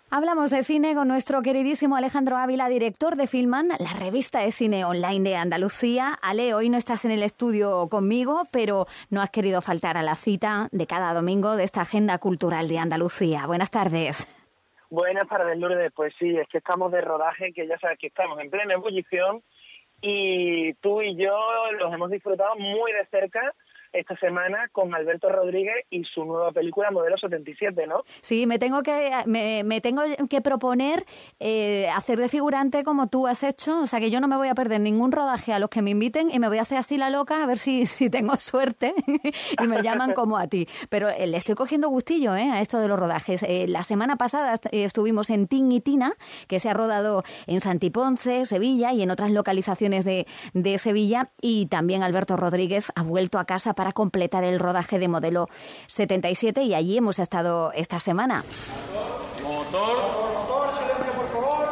Hablamos de cine con nuestro queridísimo Alejandro Ávila, director de Filman, la revista de cine online de Andalucía. Ale, hoy no estás en el estudio conmigo, pero no has querido faltar a la cita de cada domingo de esta agenda cultural de Andalucía. Buenas tardes. Buenas tardes, Lourdes. Pues sí, es que estamos de rodaje, que ya sabes que estamos en plena ebullición y tú y yo los hemos disfrutado muy de cerca esta semana con Alberto Rodríguez y su nueva película Modelo 77, ¿no? Sí, me tengo que proponer hacer de figurante como tú has hecho, o sea que yo no me voy a perder ningún rodaje a los que me inviten y me voy a hacer así la loca a ver si tengo suerte y me llaman como a ti. Pero le estoy cogiendo gustillo a esto de los rodajes. La semana pasada estuvimos en Tin y Tina, que se ha rodado en Santiponce, Sevilla y en otras localizaciones de Sevilla, y también Alberto Rodríguez ha vuelto a casa para completar el rodaje de Modelo 77 y allí hemos estado esta semana. Motor, silencio por favor.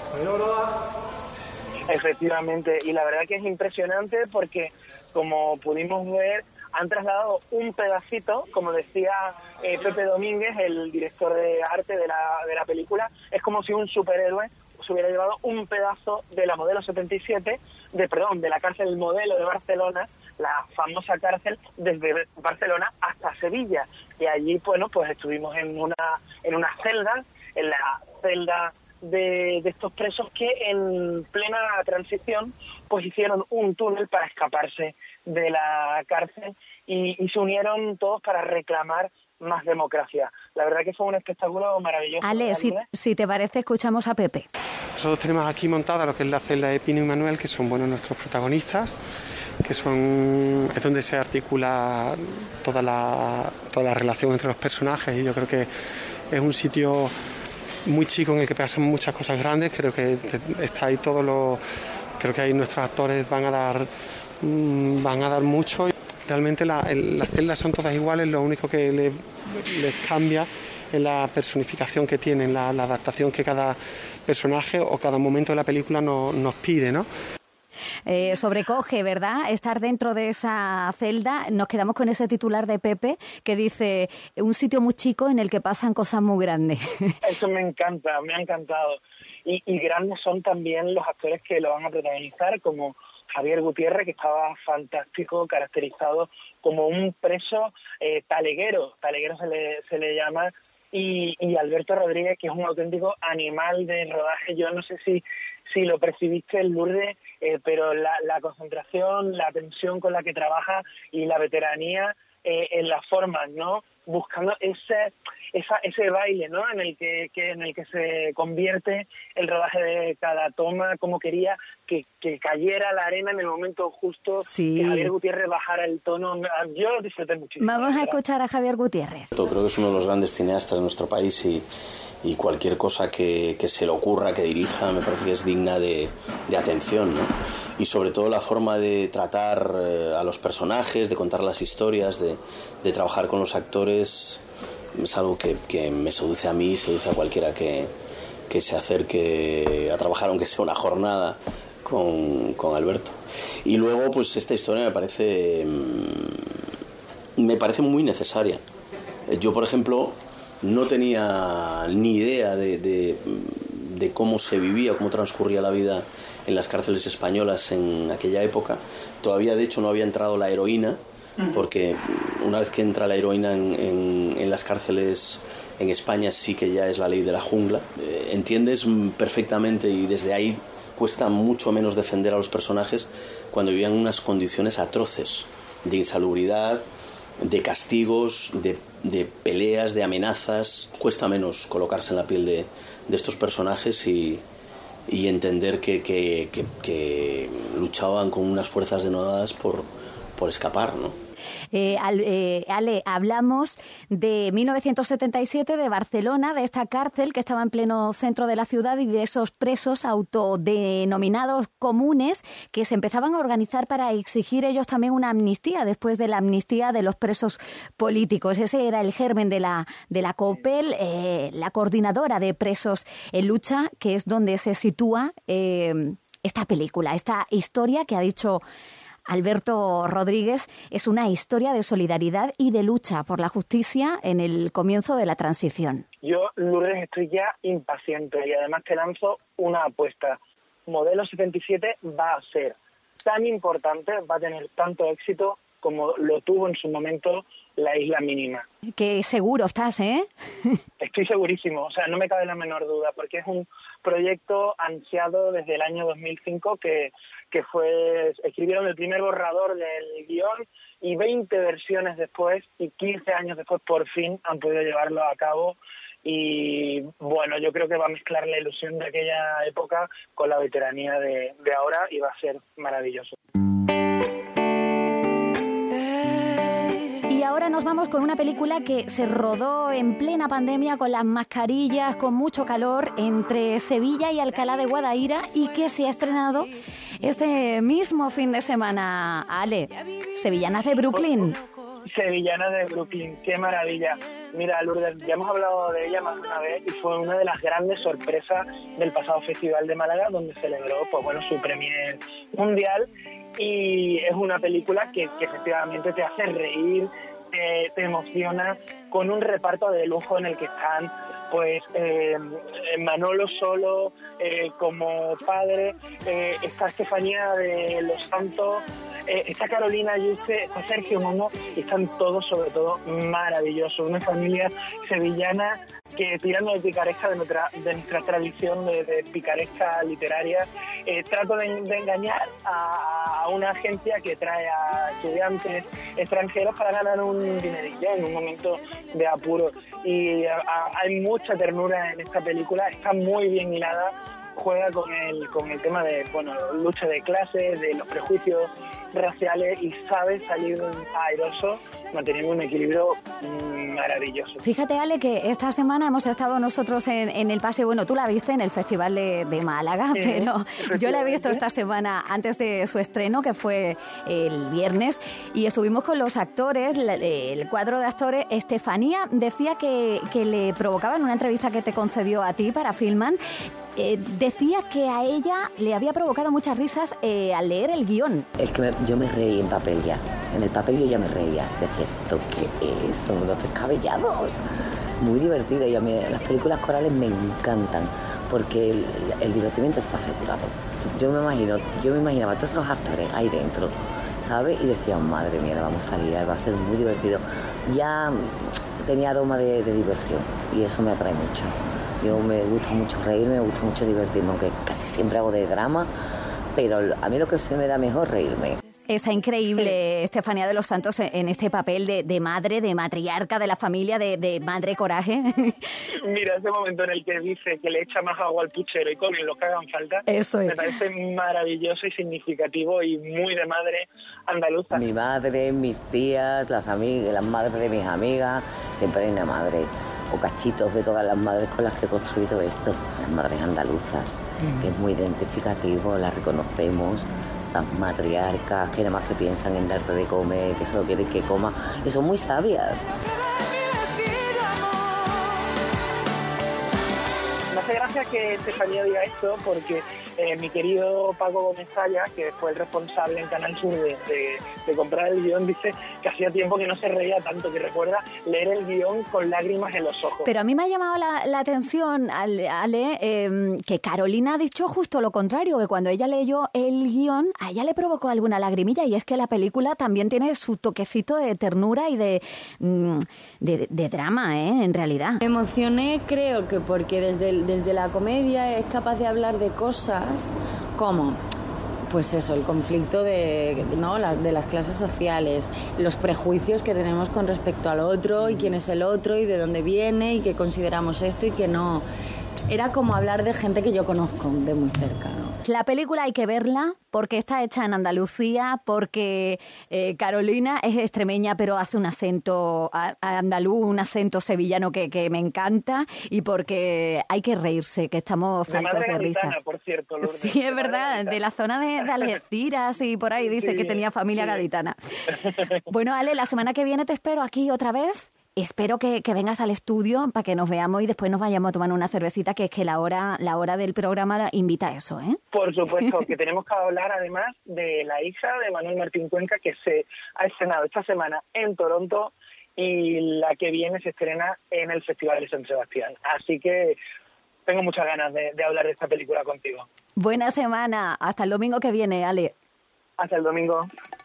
Efectivamente, y la verdad que es impresionante porque, como pudimos ver, han trasladado un pedacito, como decía Pepe Domínguez, el director de arte de la película, es como si un superhéroe se hubiera llevado un pedazo de la Modelo 77, de la cárcel Modelo de Barcelona, la famosa cárcel, desde Barcelona hasta Sevilla. Y allí, bueno, pues estuvimos en una celda, en la celda de estos presos que en plena transición pues hicieron un túnel para escaparse de la cárcel y se unieron todos para reclamar más democracia. La verdad que fue un espectáculo maravilloso. Ale, si te parece, escuchamos a Pepe. Nosotros tenemos aquí montada lo que es la celda de Pino y Manuel, que son nuestros protagonistas, es donde se articula toda la relación entre los personajes, y yo creo que es un sitio muy chico en el que pasan muchas cosas grandes. Creo que está ahí creo que ahí nuestros actores van a dar mucho. Realmente las celdas son todas iguales, lo único que les cambia es la personificación que tienen, la adaptación que cada personaje o cada momento de la película nos pide, ¿no? Sobrecoge, ¿verdad?, estar dentro de esa celda. Nos quedamos con ese titular de Pepe que dice: un sitio muy chico en el que pasan cosas muy grandes. Eso me encanta, me ha encantado. Y grandes son también los actores que lo van a protagonizar, como Javier Gutiérrez, que estaba fantástico, caracterizado como un preso taleguero se le llama, y Alberto Rodríguez, que es un auténtico animal de rodaje. Yo no sé si lo percibiste, Lourdes, pero la concentración, la tensión con la que trabaja y la veteranía en las formas, ¿no? Buscando ese baile, ¿no? En el que se convierte el rodaje de cada toma, como quería que cayera la arena en el momento justo, sí. Que Javier Gutiérrez bajara el tono. Yo lo disfruté muchísimo. Vamos a escuchar a Javier Gutiérrez. Creo que es uno de los grandes cineastas de nuestro país y cualquier cosa que se le ocurra, que dirija, me parece que es digna de atención, ¿no? Y sobre todo la forma de tratar a los personajes, de contar las historias, de trabajar con los actores, es algo que me seduce a mí, seduce a cualquiera que se acerque a trabajar, aunque sea una jornada, con Alberto. Y luego, pues esta historia me parece muy necesaria. Yo, por ejemplo, no tenía ni idea de cómo se vivía, cómo transcurría la vida en las cárceles españolas en aquella época. Todavía, de hecho, no había entrado la heroína, porque una vez que entra la heroína en las cárceles en España, sí que ya es la ley de la jungla. Entiendes perfectamente, y desde ahí cuesta mucho menos defender a los personajes cuando vivían en unas condiciones atroces de insalubridad, de castigos, de peleas, de amenazas. Cuesta menos colocarse en la piel de estos personajes y entender que luchaban con unas fuerzas denodadas por escapar, ¿no? Ale, hablamos de 1977, de Barcelona, de esta cárcel que estaba en pleno centro de la ciudad, y de esos presos autodenominados comunes que se empezaban a organizar para exigir ellos también una amnistía después de la amnistía de los presos políticos. Ese era el germen de la COPEL, la coordinadora de presos en lucha, que es donde se sitúa esta película, esta historia que ha dicho Alberto Rodríguez, es una historia de solidaridad y de lucha por la justicia en el comienzo de la transición. Yo, Lourdes, estoy ya impaciente y además te lanzo una apuesta. Modelo 77 va a ser tan importante, va a tener tanto éxito como lo tuvo en su momento La Isla Mínima. Que seguro estás, ¿eh? Estoy segurísimo, o sea, no me cabe la menor duda, porque es un proyecto ansiado desde el año 2005 que escribieron el primer borrador del guión y 20 versiones después y 15 años después por fin han podido llevarlo a cabo. Y bueno, yo creo que va a mezclar la ilusión de aquella época con la veteranía de ahora y va a ser maravilloso. Y ahora nos vamos con una película que se rodó en plena pandemia con las mascarillas, con mucho calor, entre Sevilla y Alcalá de Guadaira y que se ha estrenado este mismo fin de semana. Ale, Sevillanas de Brooklyn. Sevillanas de Brooklyn, qué maravilla. Mira, Lourdes, ya hemos hablado de ella más de una vez y fue una de las grandes sorpresas del pasado Festival de Málaga, donde celebró su premier mundial, y es una película que efectivamente te hace reír, te emociona, con un reparto de lujo en el que están Manolo Solo como padre, está Estefanía de los Santos, está Carolina Yuste, está Sergio Momo, y están todos, sobre todo, maravillosos. Una familia sevillana que, tirando de picaresca de nuestra tradición de picaresca literaria, trato de engañar a una agencia que trae a estudiantes extranjeros para ganar un dinerillo en un momento de apuro. Y hay mucha ternura en esta película, está muy bien hilada, juega con el tema de lucha de clases, de los prejuicios raciales, y sabe salir airoso manteniendo un equilibrio maravilloso. Fíjate, Ale, que esta semana hemos estado nosotros en el paseo, tú la viste en el Festival de Málaga, pero yo la he visto esta semana antes de su estreno, que fue el viernes, y estuvimos con los actores, el cuadro de actores. Estefanía decía que le provocaba, en una entrevista que te concedió a ti para Filman, decía que a ella le había provocado muchas risas al leer el guión. Es que yo me reí en papel ya. En el papel yo ya me reía. Decía, ¿esto qué es? Son unos descabellados. Muy divertido. Y a mí las películas corales me encantan porque el divertimento está asegurado. Yo me imaginaba a todos esos actores ahí dentro, ¿sabes? Y decía, madre mía, vamos a liar, va a ser muy divertido. Ya tenía aroma de diversión y eso me atrae mucho. Yo me gusta mucho reírme, me gusta mucho divertirme, aunque casi siempre hago de drama, pero a mí lo que se me da mejor reírme. Esa increíble Estefanía de los Santos en este papel de madre, de matriarca de la familia, de madre coraje. Mira, ese momento en el que dice que le echa más agua al puchero y comen lo que hagan falta, eso es. Me parece maravilloso y significativo y muy de madre andaluza. Mi madre, mis tías, las madres de mis amigas, siempre hay una madre. O cachitos de todas las madres con las que he construido esto, las madres andaluzas, que es muy identificativo, las reconocemos, estas matriarcas que nada más que piensan en darte de comer, que solo quieren que coma, y son muy sabias. Me hace gracia que Estefanía diga esto porque mi querido Paco Gómez Saya, que fue el responsable en Canal Sur de comprar el guión, dice que hacía tiempo que no se reía tanto, que recuerda leer el guión con lágrimas en los ojos. Pero a mí me ha llamado la atención, Ale, que Carolina ha dicho justo lo contrario, que cuando ella leyó el guión, a ella le provocó alguna lagrimilla, y es que la película también tiene su toquecito de ternura y de drama, en realidad. Me emocioné, creo que porque desde la comedia es capaz de hablar de cosas como, pues eso, el conflicto de las clases sociales, los prejuicios que tenemos con respecto al otro y quién es el otro y de dónde viene y que consideramos esto y que no. Era como hablar de gente que yo conozco de muy cerca, ¿no? La película hay que verla porque está hecha en Andalucía, porque Carolina es extremeña pero hace un acento andaluz, un acento sevillano que me encanta, y porque hay que reírse, que estamos faltos de risas. Por cierto, Lourdes. Sí, es verdad, de la zona de Algeciras y por ahí dice que tenía familia gaditana. Bueno, Ale, la semana que viene te espero aquí otra vez espero que vengas al estudio para que nos veamos y después nos vayamos a tomar una cervecita, que es que la hora del programa invita a eso, ¿eh? Por supuesto, que tenemos que hablar además de la hija de Manuel Martín Cuenca, que se ha estrenado esta semana en Toronto y la que viene se estrena en el Festival de San Sebastián. Así que tengo muchas ganas de hablar de esta película contigo. Buena semana. Hasta el domingo que viene, Ale. Hasta el domingo.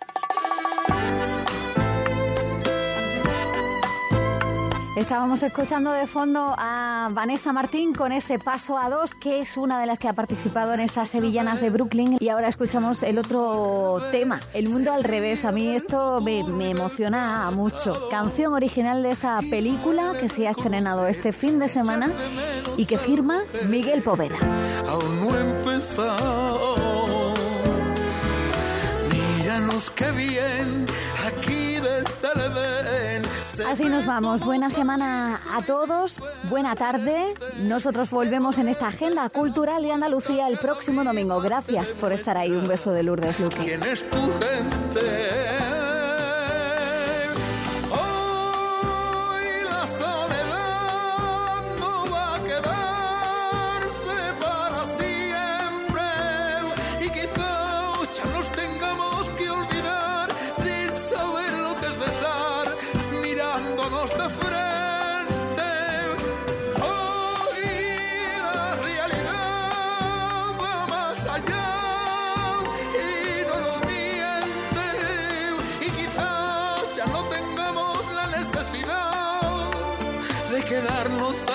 Estábamos escuchando de fondo a Vanessa Martín con ese Paso a Dos, que es una de las que ha participado en estas Sevillanas de Brooklyn. Y ahora escuchamos el otro tema, El mundo al revés. A mí esto me emociona mucho. Canción original de esta película que se ha estrenado este fin de semana y que firma Miguel Poveda. Aún no he empezado. Míranos qué bien, aquí desde el Edén. Así nos vamos. Buena semana a todos. Buena tarde. Nosotros volvemos en esta agenda cultural de Andalucía el próximo domingo. Gracias por estar ahí. Un beso de Lourdes Luque. ¿Quién es tu gente? Hoy la soledad no va a quedarse para siempre y quizás ya nos tengamos que olvidar sin saber lo que es besar, mirándonos de frente. Hoy la realidad va más allá y no nos miente, y quizás ya no tengamos la necesidad de quedarnos